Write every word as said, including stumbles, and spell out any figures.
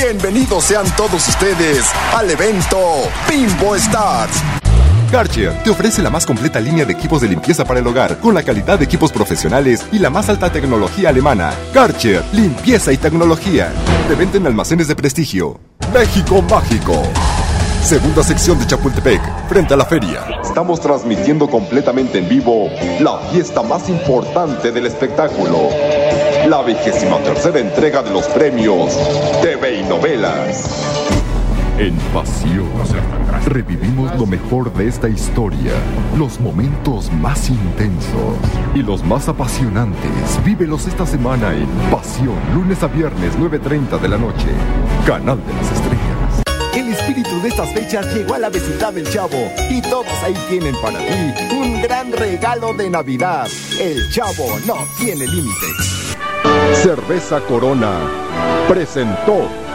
Bienvenidos sean todos ustedes al evento Bimbo Stars. Karcher te ofrece la más completa línea de equipos de limpieza para el hogar, con la calidad de equipos profesionales y la más alta tecnología alemana. Karcher, limpieza y tecnología. De venta en almacenes de prestigio. México Mágico. Segunda sección de Chapultepec, frente a la feria. Estamos transmitiendo completamente en vivo la fiesta más importante del espectáculo. La vigésima tercera entrega de los premios T V y Novelas. En Pasión, revivimos lo mejor de esta historia, los momentos más intensos y los más apasionantes. Vívelos esta semana en Pasión, lunes a viernes, nueve treinta de la noche, Canal de las Estrellas. El espíritu de estas fechas llegó a la vecindad del Chavo y todos ahí tienen para ti un gran regalo de Navidad. El Chavo no tiene límites. Cerveza Corona presentó